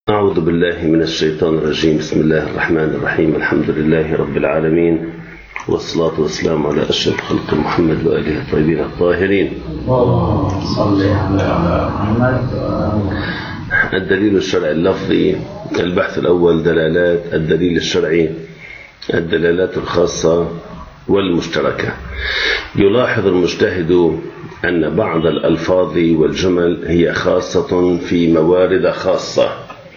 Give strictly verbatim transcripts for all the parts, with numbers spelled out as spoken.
أعوذ بالله من الشيطان الرجيم. بسم الله الرحمن الرحيم. الحمد لله رب العالمين، والصلاة والسلام على أشرف خلق محمد وآله الطيبين الطاهرين. اللهم صل على محمد. الدليل الشرعي اللفظي. البحث الأول دلالات الدليل الشرعي، الدلالات الخاصة والمشتركة. يلاحظ المجتهد أن بعض الألفاظ والجمل هي خاصة في موارد خاصة،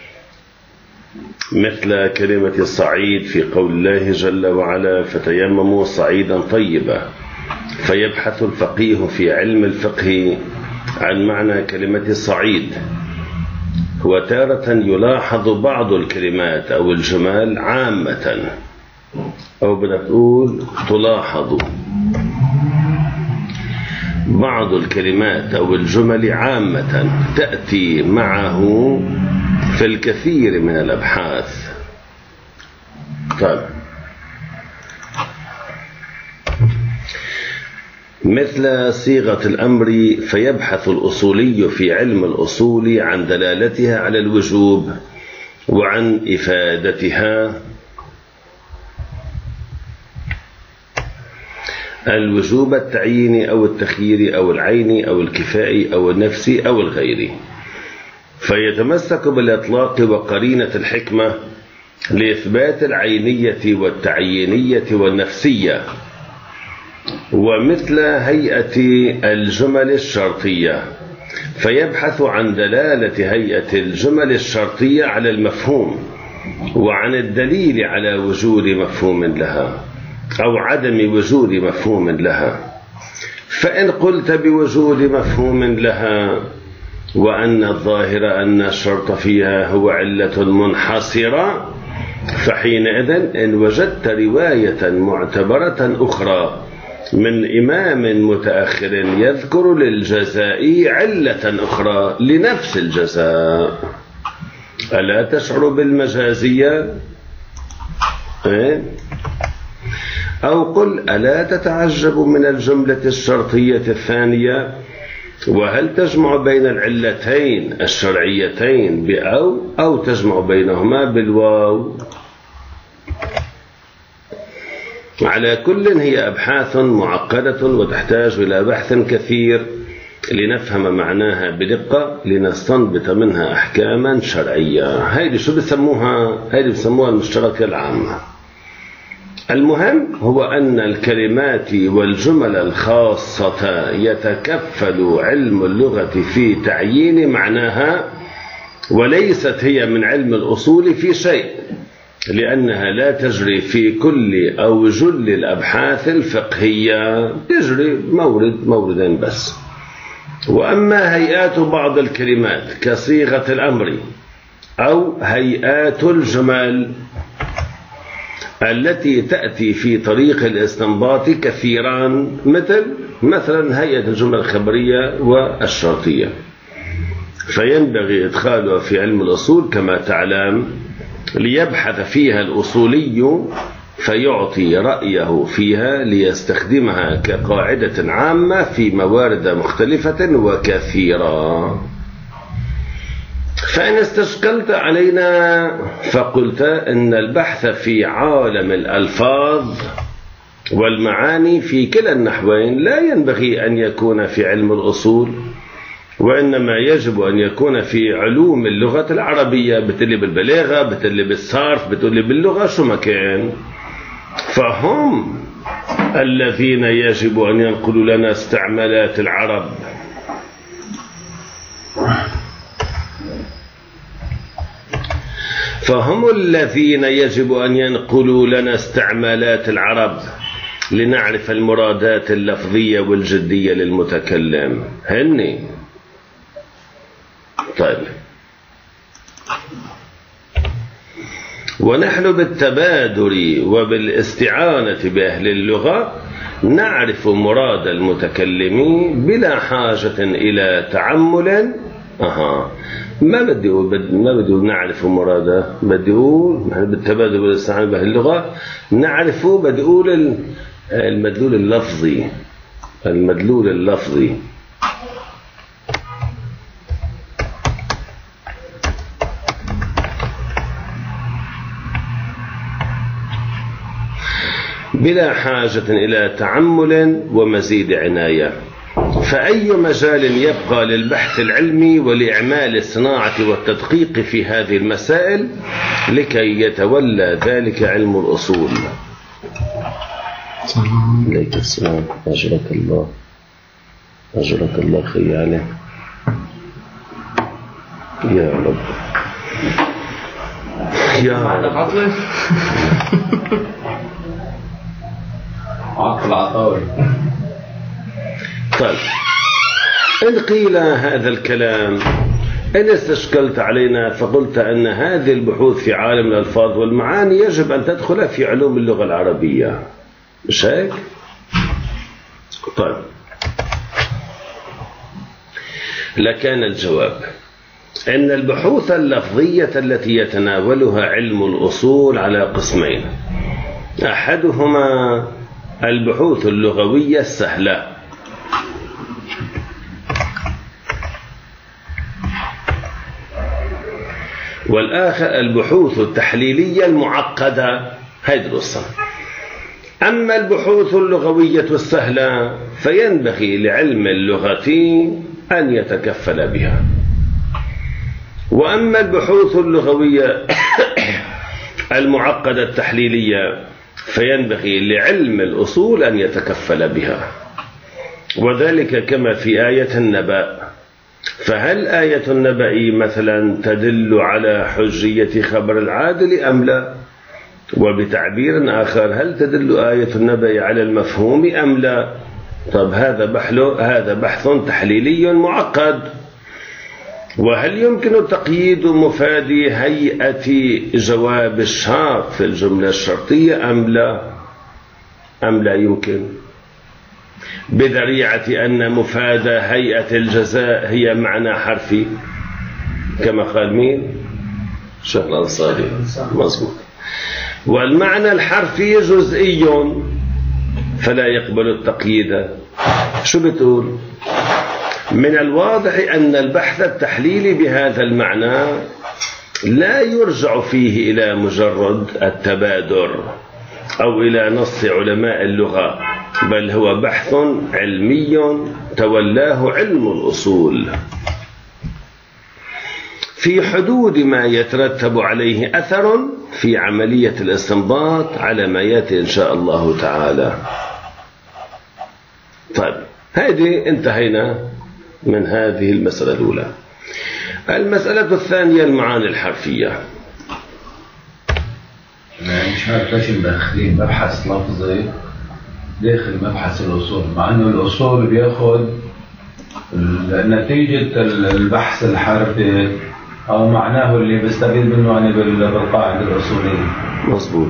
مثل كلمة الصعيد في قول الله جل وعلا: فتيمموا صعيدا طيبا. فيبحث الفقيه في علم الفقه عن معنى كلمة الصعيد. وتارة يلاحظ بعض الكلمات أو الجمال عامة، أو بنقول تلاحظ بعض الكلمات أو الجمل عامة تأتي معه في الكثير من الأبحاث. طيب، مثل صيغة الأمر. فيبحث الأصولي في علم الأصول عن دلالتها على الوجوب وعن إفادتها. الوجوب التعيين أو التخيير أو العين أو الكفاء أو النفسي أو الغير. فيتمسك بالإطلاق وقرينة الحكمة لإثبات العينية والتعيينية والنفسية. ومثل هيئة الجمل الشرطية، فيبحث عن دلالة هيئة الجمل الشرطية على المفهوم وعن الدليل على وجود مفهوم لها أو عدم وجود مفهوم لها. فإن قلت بوجود مفهوم لها وأن الظاهر أن الشرط فيها هو علة منحصرة، فحينئذ إن وجدت رواية معتبرة أخرى من إمام متأخر يذكر للجزاء علة أخرى لنفس الجزاء، ألا تشعر بالمجازية؟ إيه؟ أو قل: ألا تتعجب من الجملة الشرطية الثانية؟ وهل تجمع بين العلتين الشرعيتين بأو أو تجمع بينهما بالواو؟ على كل هي أبحاث معقدة وتحتاج إلى بحث كثير لنفهم معناها بدقة، لنستنبط منها أحكاما شرعية. هذه شو بسموها؟ هذه بسموها المشتركة العامة. المهم هو أن الكلمات والجمل الخاصة يتكفل علم اللغة في تعيين معناها، وليست هي من علم الأصول في شيء، لأنها لا تجري في كل أو جل الأبحاث الفقهية، تجري مورد موردين بس. وأما هيئات بعض الكلمات كصيغة الأمر أو هيئات الجمل التي تأتي في طريق الاستنباط كثيران، مثل مثلا هيئة الجمل الخبرية والشرطية، فينبغي إدخالها في علم الأصول كما تعلم، ليبحث فيها الأصولي فيعطي رأيه فيها ليستخدمها كقاعدة عامة في موارد مختلفة وكثيرة. فإن استشكلت علينا فقلت إن البحث في عالم الألفاظ والمعاني في كلا النحوين لا ينبغي أن يكون في علم الأصول، وإنما يجب أن يكون في علوم اللغة العربية. بتقولي بالبلاغة، بتقولي بالصرف، بتقولي باللغة، شو ما كان. فهم الذين يجب أن ينقلوا لنا استعمالات العرب. فهم الذين يجب أن ينقلوا لنا استعمالات العرب لنعرف المرادات اللفظية والجدية للمتكلم. هني طيب، ونحن بالتبادر وبالاستعانة بأهل اللغة نعرف مراد المتكلمين بلا حاجة إلى تعمل. أها ما بدي ما بدي نعرف مراده، بدي أقول نحن بالتبادل والاستعانة بأهل اللغة نعرفه. بدي أقول المدلول اللفظي، المدلول اللفظي بلا حاجة إلى تأمل ومزيد عناية. فأي مجال يبقى للبحث العلمي ولإعمال الصناعة والتدقيق في هذه المسائل لكي يتولى ذلك علم الأصول. عليك السلام. أجرك الله، أجرك الله خي عليه يا رب يا رب. عقل عطاوي. طيب، إن قيل هذا الكلام إن استشكلت علينا فقلت أن هذه البحوث في عالم الألفاظ والمعاني يجب أن تدخل في علوم اللغة العربية، مش هيك؟ طيب، لكان الجواب أن البحوث اللفظية التي يتناولها علم الأصول على قسمين: أحدهما البحوث اللغوية السهلة، والآخر البحوث التحليلية المعقدة. هاي دراسة. أما البحوث اللغوية السهلة فينبغي لعلم اللغة أن يتكفل بها، وأما البحوث اللغوية المعقدة التحليلية فينبغي لعلم الأصول أن يتكفل بها، وذلك كما في آية النبأ. فهل آية النبأ مثلا تدل على حجية خبر العادل أم لا؟ وبتعبير آخر، هل تدل آية النبأ على المفهوم أم لا؟ طب هذا بحث هذا بحث تحليلي معقد. وهل يمكن تقييد مفاد هيئة جواب الشرط في الجملة الشرطية أم لا؟ أم لا يمكن؟ بذريعة أن مفاد هيئة الجزاء هي معنى حرفي كما قال مين؟ شيخ الأنصاري. مظبوط. والمعنى الحرفي جزئي فلا يقبل التقييد. شو بتقول؟ من الواضح أن البحث التحليلي بهذا المعنى لا يرجع فيه إلى مجرد التبادر أو إلى نص علماء اللغة، بل هو بحث علمي تولاه علم الأصول في حدود ما يترتب عليه أثر في عملية الاستنباط على ما يأتي إن شاء الله تعالى. طيب، هذه انتهينا من هذه المسألة الأولى. المسألة الثانية المعاني الحرفية. مش عارف ليش مدخلين مبحث لفظي داخل مبحث الأصول، مع إنه الأصول بياخد نتيجة البحث الحرفي أو معناه اللي بيستفيد منه يعني بالقاعدة الأصولية. مظبوط.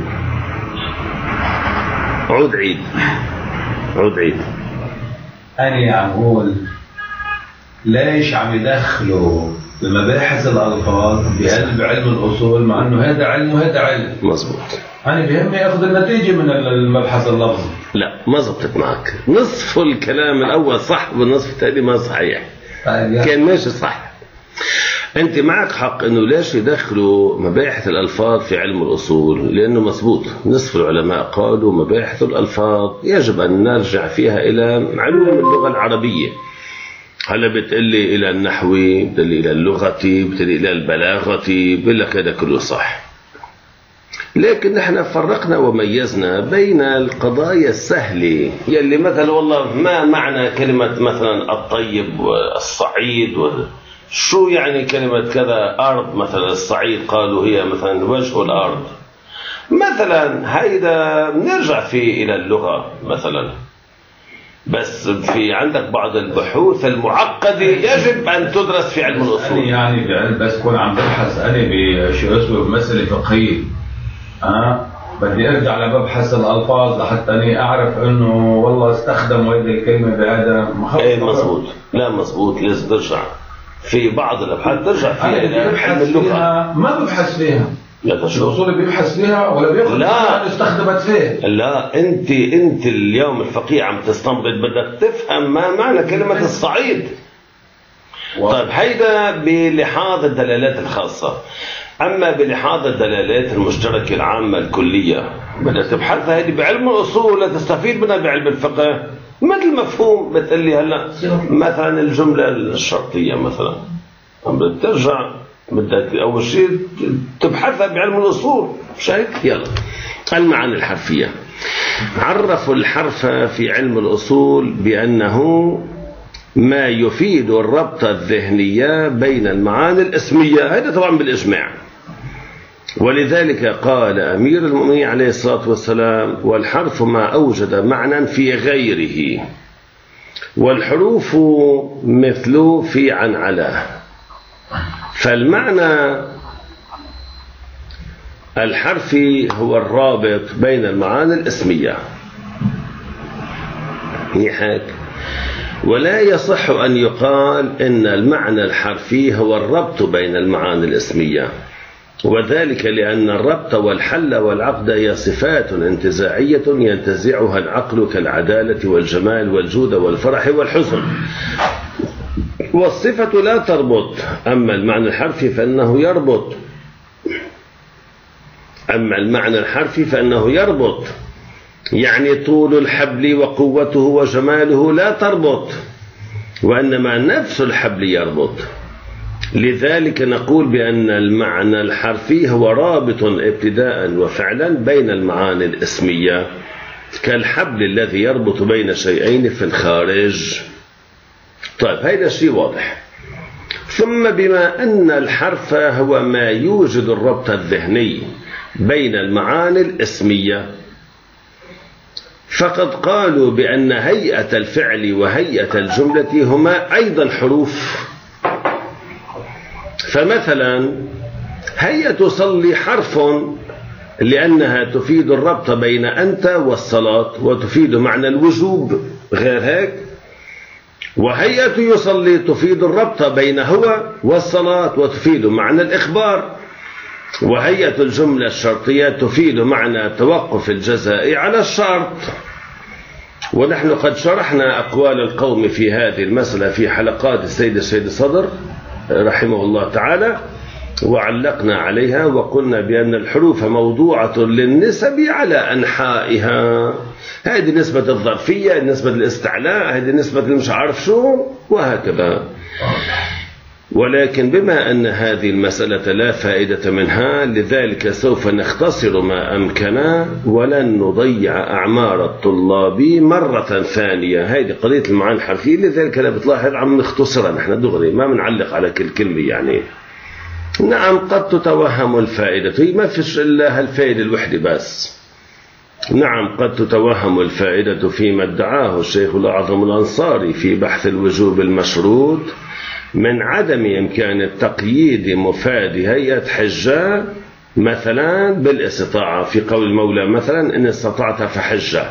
عود عيد عود عيد أنا عم أقول ليش عم يدخلوا بمباحث الألفاظ بقلب علم الأصول مع إنه هذا علم وهذا علم. مظبوط. أنا بيهمني أخذ النتيجة من المبحث اللفظي. لا، ما زبطت معك. نصف الكلام الأول صح والنصف الثاني ما صحيح. كان ماشي صح. أنت معك حق إنه ليش يدخلوا مباحث الألفاظ في علم الأصول، لأنه مظبوط. نصف العلماء قالوا مباحث الألفاظ يجب أن نرجع فيها إلى علوم اللغة العربية. هلا بتقلي إلى النحو، بتقلي إلى اللغة، بتقلي إلى البلاغة، بقول لك هذا كله صح. لكن نحن فرقنا وميزنا بين القضايا السهلة يلي مثلا والله ما معنى كلمة مثلا الطيب والصعيد، شو يعني كلمة كذا أرض مثلا الصعيد، قالوا هي مثلا وجه الأرض مثلا. هيدا نرجع فيه إلى اللغة مثلا. بس في عندك بعض البحوث المعقدة يجب أن تدرس في علم الأصول. يعني بس كون عم ببحث أنا بشو اسمه مسألة فقهية، أنا بدي أرجع لببحث الألفاظ لحتى أني أعرف إنه والله استخدموا هذه الكلمة بهذا مخصص. إيه مظبوط. لا مظبوط، لازم ترجع في بعض الأبحاث ترجع فيها إلى علم اللغة. ما ببحث فيها. لا تشوف. الأصول بيبحث فيها ولا بياخذ لا استخدمت فيه. لا، أنت أنت اليوم الفقيه عم تستنبط، بدك تفهم ما معنى كلمة الصعيد. طيب هيدا بلحاظ الدلالات الخاصة. أما بلحاظ الدلالات المشتركة العامة الكلية بدأت تبحثها هذه بعلم الأصول لا تستفيد منها بعلم الفقه. مثل مفهوم بتقلي هلا مثلا الجملة الشرطية مثلا بدك ترجع بدك أول شيء تبحثها بعلم الأصول مش هيك؟ يلا المعاني الحرفية. عرفوا الحرف في علم الأصول بأنه ما يفيد الربط الذهنية بين المعاني الاسمية، هذا طبعا بالإجماع. ولذلك قال أمير المؤمنين عليه الصلاة والسلام: والحرف ما أوجد معنى في غيره، والحروف مثل في عن على. فالمعنى الحرفي هو الرابط بين المعاني الاسمية يحك. ولا يصح أن يقال إن المعنى الحرفي هو الربط بين المعاني الاسمية، وذلك لأن الربط والحل والعقد هي صفات انتزاعية ينتزعها العقل كالعدالة والجمال والجود والفرح والحزن، والصفة لا تربط. أما المعنى الحرفي فإنه يربط أما المعنى الحرفي فإنه يربط يعني طول الحبل وقوته وجماله لا تربط، وإنما نفس الحبل يربط. لذلك نقول بأن المعنى الحرفي هو رابط ابتداء وفعلا بين المعاني الاسمية، كالحبل الذي يربط بين شيئين في الخارج. طيب هذا شيء واضح. ثم بما أن الحرف هو ما يوجد الربط الذهني بين المعاني الاسمية، فقد قالوا بأن هيئة الفعل وهيئة الجملة هما أيضا حروف. فمثلا هيئة صلي حرف لأنها تفيد الربط بين أنت والصلاة وتفيد معنى الوجوب، غير هيك. وهيئة يصلي تفيد الربط بين هو والصلاة وتفيد معنى الإخبار. وهيئة الجملة الشرطية تفيد معنى توقف الجزاء على الشرط. ونحن قد شرحنا أقوال القوم في هذه المسألة في حلقات السيد السيد صدر رحمه الله تعالى، وعلقنا عليها وقلنا بأن الحروف موضوعة للنسب على أنحائها. هذه نسبة الظرفية، نسبة الاستعلاء، هذه نسبة المش عارف شو، وهكذا. ولكن بما أن هذه المسألة لا فائدة منها، لذلك سوف نختصر ما أمكن ولن نضيع أعمار الطلاب مرة ثانية. هذه قضية المعاني الحرفية، لذلك لا بتلاحظ عم نختصرها نحن دغري، ما بنعلق على كل كلمة. يعني نعم قد تتوهم الفائدة، هي ما فيش إلا هالفائدة الوحدة بس. نعم قد تتوهم الفائدة فيما ادعاه الشيخ الأعظم الأنصاري في بحث الوجوب المشروط من عدم إمكان التقييد مفاد هيئة حجة مثلا بالاستطاعة، في قول المولى مثلا: إن استطعت فحجة.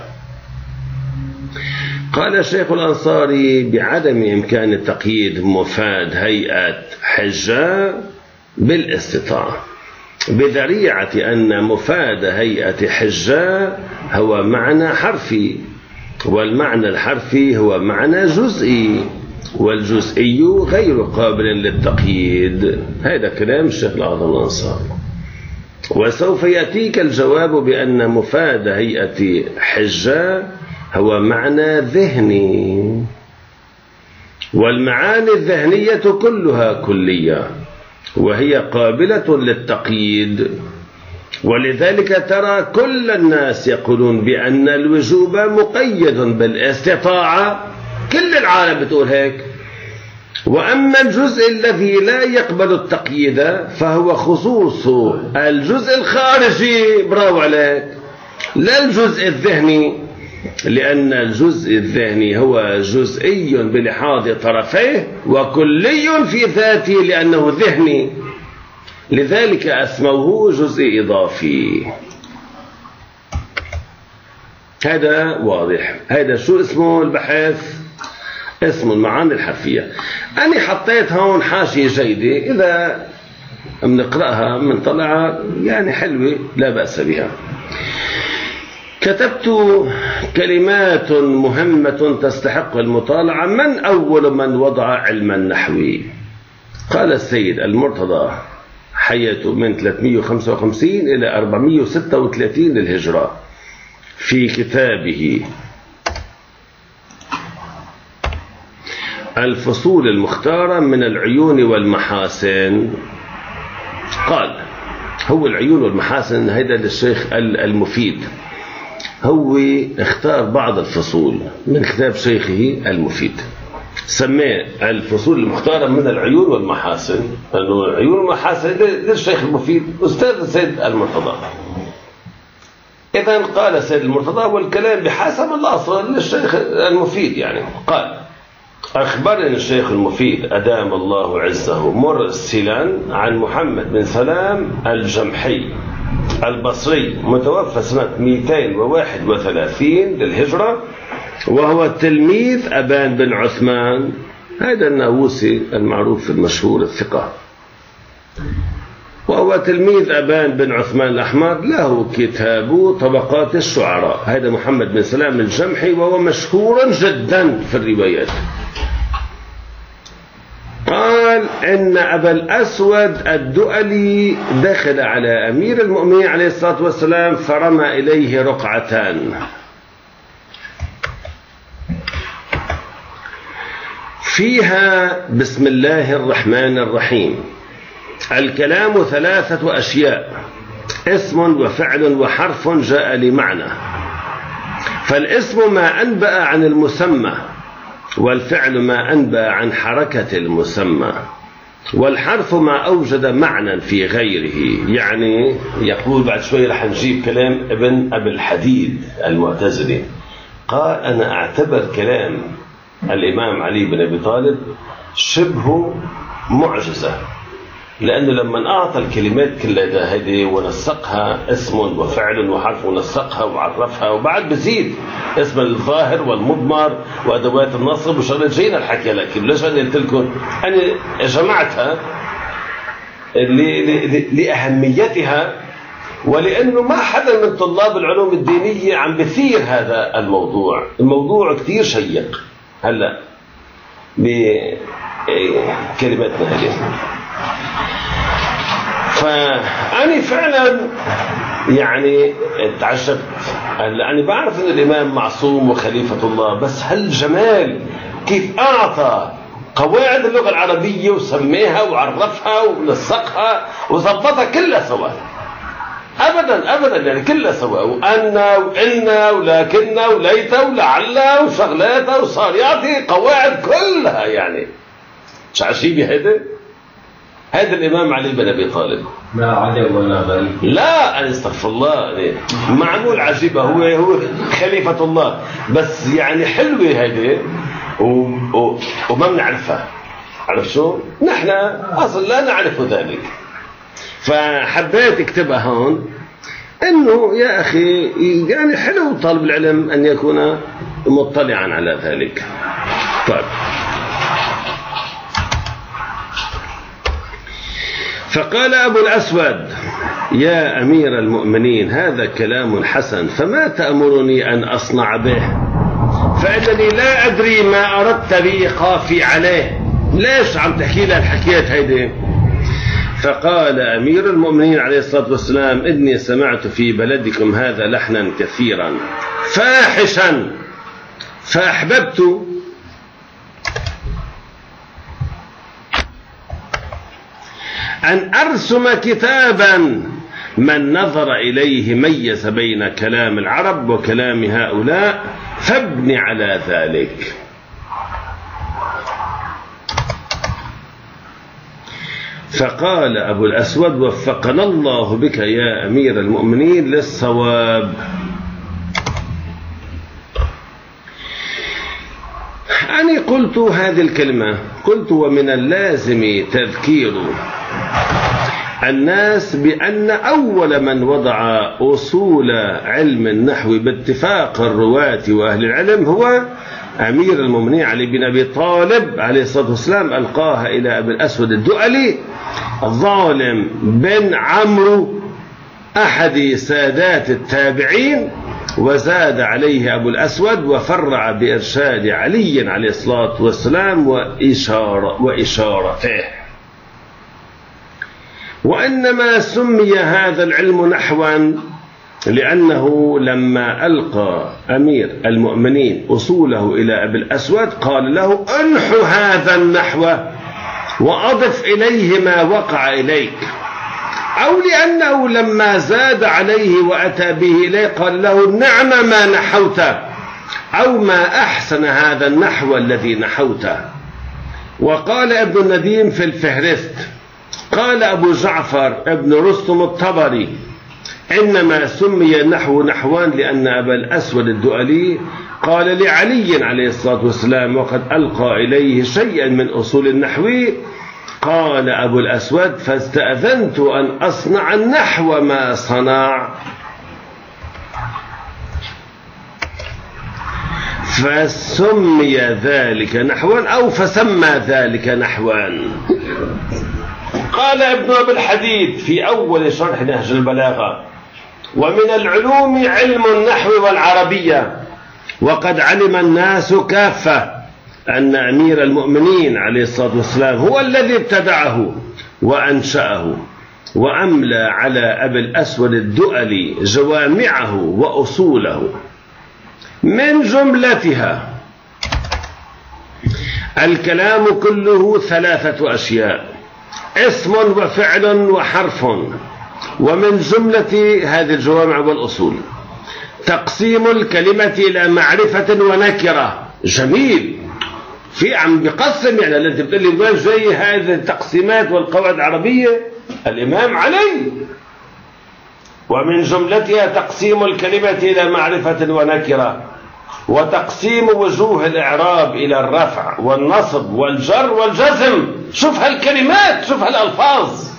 قال الشيخ الأنصاري بعدم إمكان التقييد مفاد هيئة حجة بالاستطاعة، بذريعة أن مفاد هيئة حجة هو معنى حرفي، والمعنى الحرفي هو معنى جزئي، والجزئي غير قابل للتقييد. هذا كلام الشيخ الأعظم الأنصاري. وسوف يأتيك الجواب بأن مفاد هيئة حجة هو معنى ذهني، والمعاني الذهنية كلها كلية وهي قابلة للتقييد. ولذلك ترى كل الناس يقولون بأن الوجوب مقيد بالاستطاعة، كل العالم بتقول هيك. وأما الجزء الذي لا يقبل التقييد فهو خصوص الجزء الخارجي، برافو عليك، لا الجزء الذهني، لأن الجزء الذهني هو جزئي بلحاظ طرفيه وكلي في ذاته لأنه ذهني، لذلك اسموه جزء إضافي. هذا واضح. هذا شو اسمه البحث؟ اسمه المعاني الحرفية. أنا حطيت هون حاشية جيدة، إذا بنقرأها من طلعها يعني حلوة لا بأس بها. كتبت كلمات مهمة تستحق المطالعة. من أول من وضع علم النحو؟ قال السيد المرتضى حياته من ثلاثمئة وخمسة وخمسين إلى أربعمئة وستة وثلاثين للهجرة في كتابه الفصول المختارة من العيون والمحاسن قال هو العيون والمحاسن هذا للشيخ المفيد، هو اختار بعض الفصول من كتاب شيخه المفيد سماه الفصول المختارة من العيون والمحاسن، لأنه العيون والمحاسن للشيخ المفيد أستاذ سيد المرتضى. إذن قال سيد المرتضى والكلام بحسب الأصل للشيخ المفيد، يعني قال أخبرني الشيخ المفيد أدام الله عزه مرسلا عن محمد بن سلام الجمحي البصري متوفى سنة مئتين وواحد وثلاثين للهجرة، وهو تلميذ أبان بن عثمان هذا الناووسي المعروف المشهور الثقة، وهو تلميذ أبان بن عثمان الأحمر، له كتاب طبقات الشعراء. هذا محمد بن سلام الجمحي وهو مشهور جدا في الروايات. قال إن أبا الأسود الدؤلي دخل على أمير المؤمنين عليه الصلاة والسلام فرمى إليه رقعتان فيها بسم الله الرحمن الرحيم. الكلام ثلاثة أشياء، اسم وفعل وحرف جاء لمعنى، فالاسم ما أنبأ عن المسمى، والفعل ما أنبأ عن حركة المسمى، والحرف ما أوجد معنى في غيره. يعني يقول بعد شوي رح نجيب كلام ابن أبي الحديد المعتزلي، قال أنا أعتبر كلام الإمام علي بن أبي طالب شبه معجزة، لأنه لما أعطى الكلمات كلها هذه ونسقها اسم وفعل وحرف ونسقها وعرفها، وبعد بزيد اسم الظاهر والمضمر وأدوات النصب وشغلة جينا الحكي، لكن ليش أنا قلت لكم أنا جمعتها لأهميتها، ولأنه ما حدا من طلاب العلوم الدينية عم بثير هذا الموضوع. الموضوع كتير شيق هلأ بكلماتنا هذه. فأنا فعلا يعني تعجبت، أنا بعرف أن الإمام معصوم وخليفة الله، بس هالجمال كيف أعطى قواعد اللغة العربية وسميها وعرفها ونسقها وظبطها كلها سوا، أبدا أبدا يعني كلها سوا، وأنا وإلنا ولكننا وليتا ولعلا وشغلاتا وصار يعطي قواعد كلها. يعني مش عجيبة هيدا؟ هذا الإمام علي بن أبي طالب لا عجب ولا غريب، لا أنا استغفر الله معمول عجيبة، هو هو خليفة الله، بس يعني حلوة هذه وما بنعرفها. عرف شو؟ نحن أصلا لا نعرف ذلك، فحبيت اكتبها هون انه يا اخي يعني حلو طالب العلم ان يكون مطلعا على ذلك. طيب، فقال ابو الاسود يا امير المؤمنين هذا كلام حسن، فما تأمرني ان اصنع به؟ فانني لا ادري ما اردت بايقافي عليه، ليش عم تحكي لي الحكايات هيدي؟ فقال أمير المؤمنين عليه الصلاة والسلام إني سمعت في بلدكم هذا لحنا كثيرا فاحشا، فأحببت أن أرسم كتابا من نظر إليه ميز بين كلام العرب وكلام هؤلاء، فابن على ذلك. فقال أبو الأسود وفقنا الله بك يا أمير المؤمنين للصواب. أنا قلت هذه الكلمة، قلت ومن اللازم تذكير الناس بأن أول من وضع أصول علم النحو باتفاق الرواة وأهل العلم هو أمير المؤمنين علي بن أبي طالب عليه الصلاة والسلام، ألقاها إلى أبي الأسود الدؤلي ظالم بن عمرو أحد سادات التابعين، وزاد عليه أبو الأسود وفرع بإرشاد علي عليه الصلاة والسلام وإشارة وإشارته. وإنما سمي هذا العلم نحوا لأنه لما ألقى أمير المؤمنين أصوله إلى أبي الأسود قال له انحو هذا النحو وأضف إليه ما وقع إليك، أو لأنه لما زاد عليه وأتى به إليه قال له نعم ما نحوت، أو ما أحسن هذا النحو الذي نحوته. وقال ابن النديم في الفهرست قال أبو جعفر ابن رستم الطبري إنما سمي النحو نحوان لأن أبا الأسود الدؤلي قال لعلي عليه الصلاة والسلام وقد ألقى إليه شيئا من أصول النحو، قال أبو الأسود فاستأذنت أن أصنع النحو ما صنع، فسمي ذلك نحوا أو فسمى ذلك نحوان. قال ابن أبي الحديد في أول شرح نهج البلاغة ومن العلوم علم النحو والعربية، وقد علم الناس كافة أن أمير المؤمنين عليه الصلاة والسلام هو الذي ابتدعه وأنشأه، وأملى على أبي الأسود الدؤلي جوامعه وأصوله، من جملتها الكلام كله ثلاثة أشياء: اسم وفعل وحرف. ومن جملة هذه الجوامع والأصول تقسيم الكلمة إلى معرفة ونكرة. جميل، في عم بقسم، يعني الذي بتقول لي وين جاي هذه التقسيمات والقواعد العربية؟ الإمام علي. ومن جملتها تقسيم الكلمة إلى معرفة ونكرة، وتقسيم وجوه الإعراب إلى الرفع والنصب والجر والجزم. شوف هالكلمات، شوف هالألفاظ.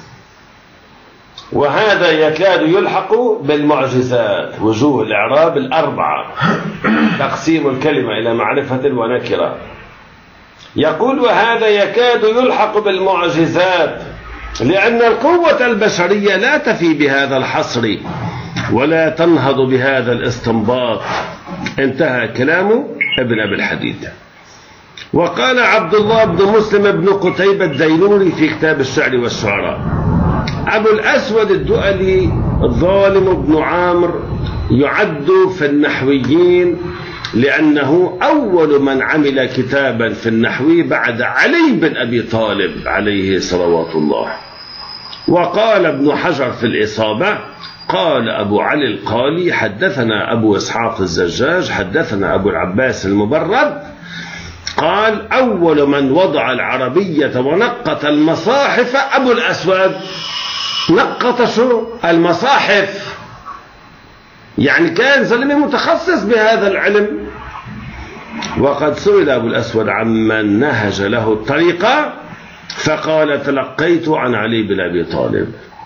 وهذا يكاد يلحق بالمعجزات، وجوه الإعراب الأربعة، تقسيم الكلمة إلى معرفة ونكرة. يقول وهذا يكاد يلحق بالمعجزات لأن القوة البشرية لا تفي بهذا الحصر ولا تنهض بهذا الاستنباط. انتهى كلام ابن أبي الحديد. وقال عبد الله بن مسلم بن قتيبة الدينوري في كتاب الشعر والشعراء: أبو الأسود الدؤلي ظالم بن عامر يعد في النحويين لأنه أول من عمل كتابا في النحو بعد علي بن أبي طالب عليه صلوات الله. وقال ابن حجر في الإصابة قال أبو علي القالي حدثنا أبو إسحاق الزجاج حدثنا أبو العباس المبرد قال أول من وضع العربية ونقط المصاحف أبو الأسود. نقط شو؟ المصاحف، يعني كان زلمة متخصص بهذا العلم. وقد سئل أبو الأسود عمن نهج له الطريقة فقال تلقيت عن علي بن أبي طالب.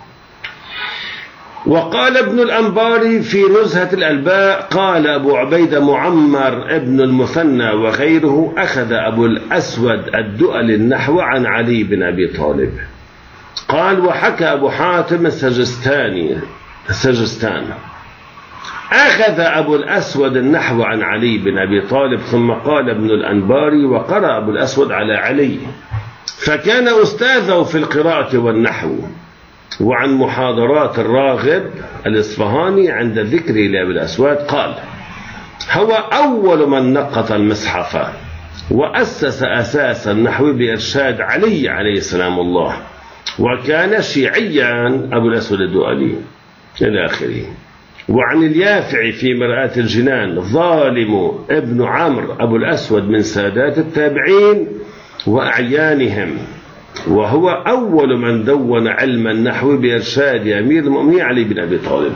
وقال ابن الأنباري في نزهة الألباء قال أبو عبيدة معمر ابن المثنى وغيره أخذ أبو الأسود الدؤلي النحو عن علي بن أبي طالب. قال وحكى أبو حاتم السجستاني السجستان أخذ أبو الأسود النحو عن علي بن أبي طالب. ثم قال ابن الأنباري وقرأ أبو الأسود على علي فكان أستاذه في القراءة والنحو. وعن محاضرات الراغب الإصفهاني عند ذكره لأبي الأسود قال هو أول من نقط المصحف وأسس أساس النحو بإرشاد علي عليه السلام الله، وكان شيعيا أبو الأسود الدؤلي إلى آخره. وعن اليافع في مرآة الجنان ظالم ابن عمرو أبو الأسود من سادات التابعين وأعيانهم، وهو أول من دون علم النحو بإرشاد أمير المؤمنين علي بن أبي طالب.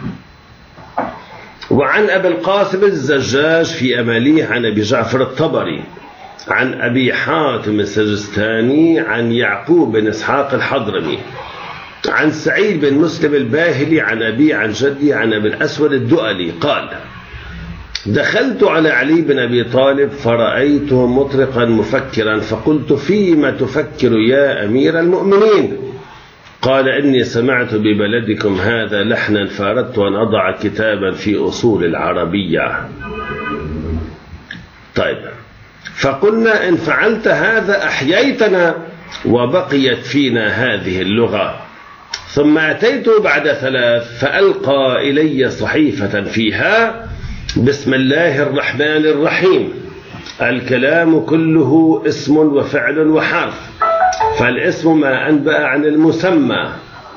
وعن أبي القاسم الزجاج في أماليه عن أبي جعفر الطبري عن أبي حاتم السجستاني عن يعقوب بن إسحاق الحضرمي عن سعيد بن مسلم الباهلي عن أبي عن جدي عن أبي الأسود الدؤلي قال دخلت على علي بن أبي طالب فرأيته مطرقا مفكرا فقلت فيما تفكر يا أمير المؤمنين؟ قال إني سمعت ببلدكم هذا لحنا فأردت أن أضع كتابا في أصول العربية. طيب، فقلنا إن فعلت هذا أحييتنا وبقيت فينا هذه اللغة، ثم أتيت بعد ثلاث فألقى إلي صحيفة فيها بسم الله الرحمن الرحيم، الكلام كله اسم وفعل وحرف، فالاسم ما أنبأ عن المسمى،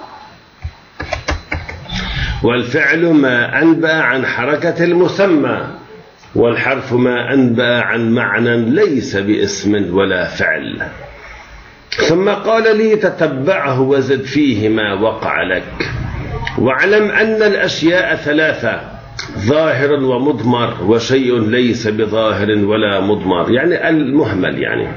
والفعل ما أنبأ عن حركة المسمى، والحرف ما أنبأ عن معنى ليس باسم ولا فعل. ثم قال لي تتبعه وزد فيه ما وقع لك، واعلم أن الأشياء ثلاثة: ظاهر ومضمر، وشيء ليس بظاهر ولا مضمر، يعني المهمل. يعني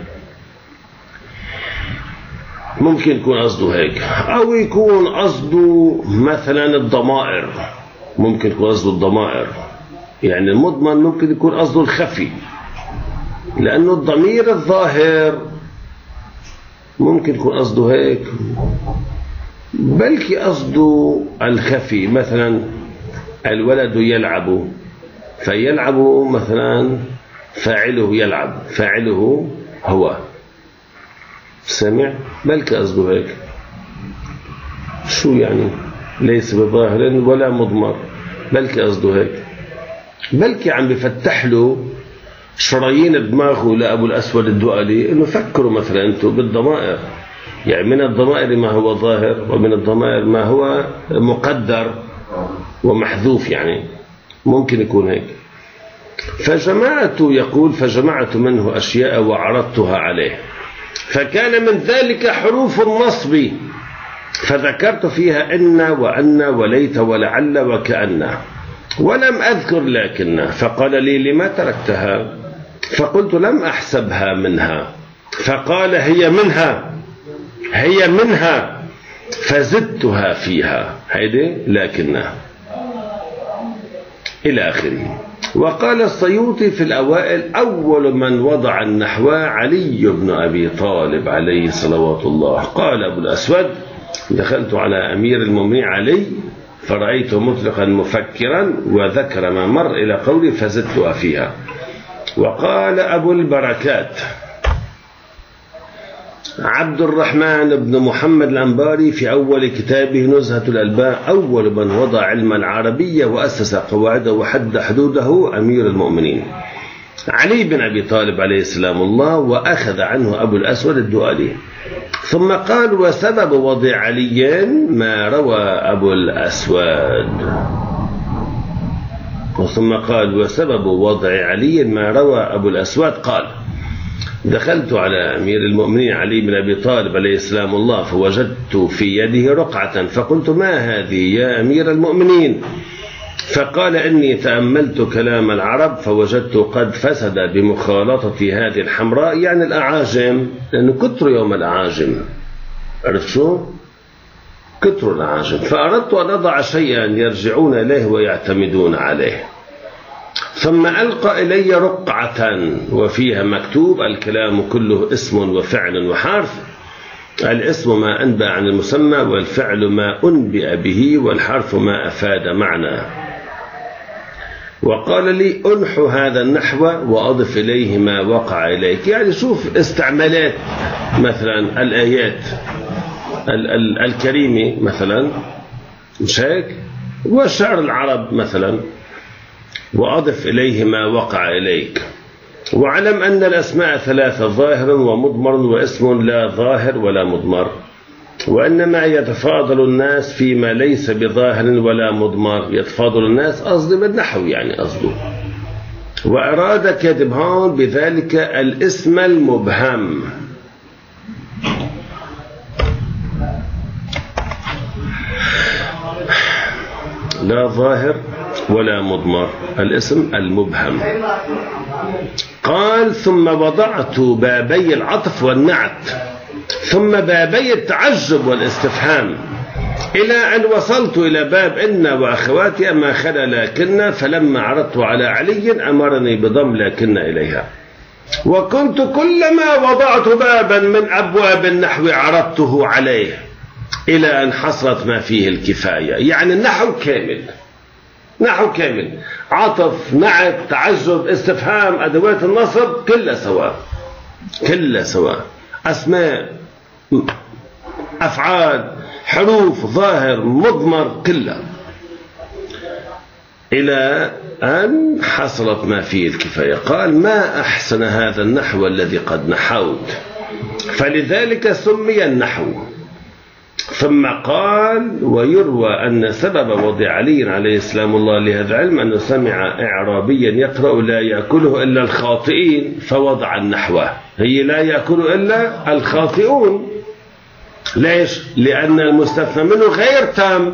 ممكن يكون قصده هيك، أو يكون قصده مثلا الضمائر، ممكن يكون قصده الضمائر. يعني المضمر ممكن يكون قصده الخفي، لأنه الضمير الظاهر ممكن يكون قصده هيك، بلكي قصده الخفي. مثلا الولد يلعب، فيلعب مثلا فاعله يلعب، فاعله هو، سمع، بلكي قصده هيك. شو يعني ليس بظاهر ولا مضمر؟ بلكي قصده هيك، بلكي عم بفتح له شرايين دماغه لأبو الأسود الدؤلي إنه فكروا مثلا أنتم بالضمائر، يعني من الضمائر ما هو ظاهر، ومن الضمائر ما هو مقدر ومحذوف، يعني ممكن يكون هيك. فجمعت، يقول فجمعت منه أشياء وعرضتها عليه، فكان من ذلك حروف النصب، فذكرت فيها إن وأن وليت ولعل وكأن، ولم أذكر لكن. فقال لي لما تركتها؟ فقلت لم أحسبها منها. فقال هي منها، هي منها، فزدتها فيها، هيدي لكنها، إلى آخره. وقال السيوطي في الأوائل أول من وضع النحو علي بن أبي طالب عليه صلوات الله. قال أبو الأسود دخلت على أمير المؤمنين علي فرأيته مطلقا مفكرا، وذكر ما مر إلى قولي فزدتها فيها. وقال أبو البركات عبد الرحمن بن محمد الأنباري في أول كتابه نزهة الألباب أول من وضع علم العربية وأسس قواعده وحد حدوده أمير المؤمنين علي بن أبي طالب عليه السلام الله، وأخذ عنه أبو الأسود الدؤلي. ثم قال وسبب وضع علي ما روى أبو الأسود، ثم قال وسبب وضع علي ما روى أبو الأسود. قال دخلت على أمير المؤمنين علي بن أبي طالب عليه السلام الله فوجدت في يده رقعة، فقلت ما هذه يا أمير المؤمنين؟ فقال إني تأملت كلام العرب فوجدت قد فسد بمخالطة هذه الحمراء، يعني الأعاجم، لأنه كتر يوم الأعاجم، عرفت شو؟ كتر الأعاجم، فأردت أن أضع شيئا يرجعون إليه ويعتمدون عليه. ثم ألقى إلي رقعة وفيها مكتوب الكلام كله اسم وفعل وحرف، الاسم ما أنبأ عن المسمى، والفعل ما أنبئ به، والحرف ما أفاد معنى. وقال لي أنحو هذا النحو وأضف إليه ما وقع إليك. يعني شوف استعمالات مثلا الآيات ال ال الكريمة مثلا، مش هيك؟ وشعر العرب مثلا، وأضف إليه ما وقع إليك. واعلم أن الأسماء ثلاثة: ظاهر ومضمر واسم لا ظاهر ولا مضمر، وإنما يتفاضل الناس فيما ليس بظاهر ولا مضمر. يتفاضل الناس قصدي بالنحو، يعني قصده. وأراد كاتب هون بذلك الاسم المبهم، لا ظاهر ولا مضمر، الاسم المبهم. قال ثم وضعت بابي العطف والنعت، ثم بابي التعجب والاستفهام، إلى أن وصلت إلى باب إن وأخواتها ما خلا لكن، فلما عرضت على علي أمرني بضم لكن إليها. وكنت كلما وضعت بابا من أبواب النحو عرضته عليه إلى أن حصلت ما فيه الكفاية. يعني النحو كامل، نحو كامل، عطف، نعت، تعجب، استفهام، أدوات النصب، كلها سواء، كلها سواء، أسماء، أفعال، حروف ظاهر مضمر كلها، إلى أن حصلت ما فيه الكفاية. قال ما أحسن هذا النحو الذي قد نحوت، فلذلك سمي النحو. ثم قال ويروى أن سبب وضع علي عليه السلام الله لهذا العلم أنه سمع إعرابيا يقرأ لا يأكله إلا الخاطئين فوضع النحو. هي لا يأكل إلا الخاطئون. ليش؟ لأن المستثنى منه غير تام،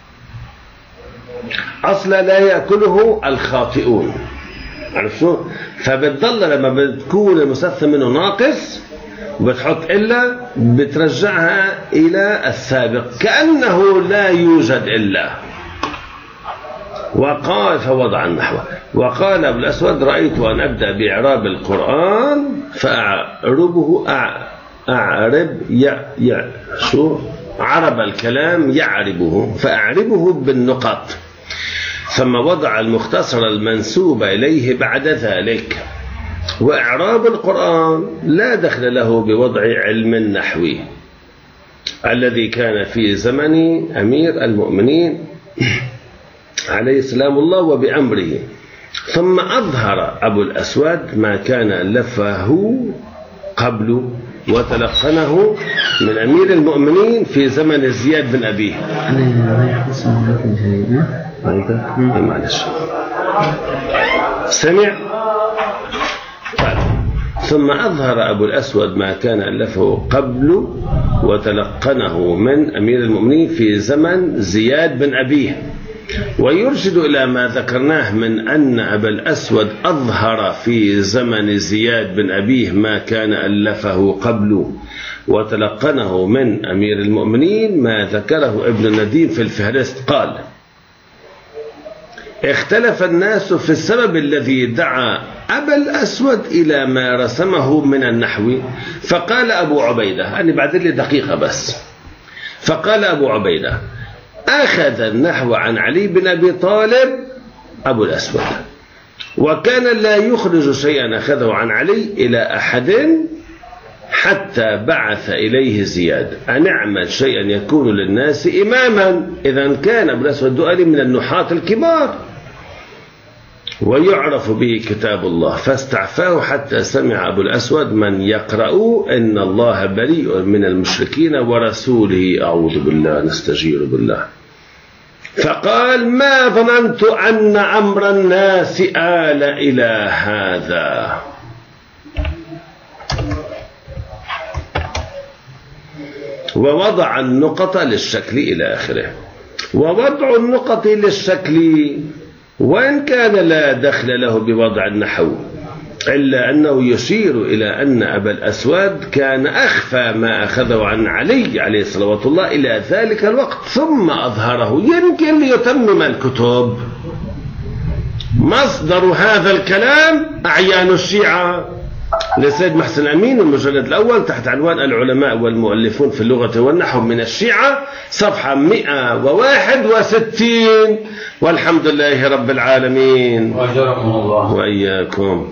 أصلا لا يأكله الخاطئون، عرفتوا؟ فبتضل لما بتكون المستثنى منه ناقص وبتحط إلا بترجعها إلى السابق كأنه لا يوجد إلا. وقال فوضع النحو. وقال أبو الأسود رأيت أن أبدأ بإعراب القرآن فأعربه أعرب يع يع شو عرب الكلام يعربه فأعربه بالنقط، ثم وضع المختصر المنسوب إليه بعد ذلك. وإعراب القرآن لا دخل له بوضع علم النحو الذي كان في زمن أمير المؤمنين عليه السلام الله وبأمره. ثم أظهر أبو الأسود ما كان ألفه قبل وتلقنه من أمير المؤمنين في زمن زياد بن أبيه. معلش سمع. ثم أظهر أبو الأسود ما كان ألفه قبل وتلقنه من أمير المؤمنين في زمن زياد بن أبيه، ويرشد إلى ما ذكرناه من أن أبا الأسود أظهر في زمن زياد بن أبيه ما كان ألفه قبل وتلقنه من أمير المؤمنين ما ذكره ابن النديم في الفهرست. قال اختلف الناس في السبب الذي دعا أبا الأسود إلى ما رسمه من النحو، فقال أبو عبيدة، أنا بعد لي دقيقة بس، فقال أبو عبيدة أخذ النحو عن علي بن أبي طالب أبو الأسود، وكان لا يخرج شيئا أخذه عن علي إلى أحد حتى بعث إليه زياد أن اعمل شيئا يكون للناس إماما. إذا كان أبو الأسود الدؤلي من النحاة الكبار ويعرف به كتاب الله، فاستعفاه حتى سمع أبو الأسود من يقرأ إن الله بريء من المشركين ورسوله أعوذ بالله نستجير بالله، فقال ما ظننت أن أمر الناس آل إلى هذا. ووضع النقط للشكل إلى آخره. ووضع النقط للشكل وإن كان لا دخل له بوضع النحو، إلا أنه يشير إلى أن أبا الأسود كان أخفى ما أخذه عن علي عليه الصلاة والله إلى ذلك الوقت ثم أظهره، يمكن ليتمم الكتب. مصدر هذا الكلام أعيان الشيعة لسيد محسن أمين المجلد الأول تحت عنوان العلماء والمؤلفون في اللغة والنحو من الشيعة، صفحة مئة وواحد وستين. والحمد لله رب العالمين، وأجركم الله وإياكم.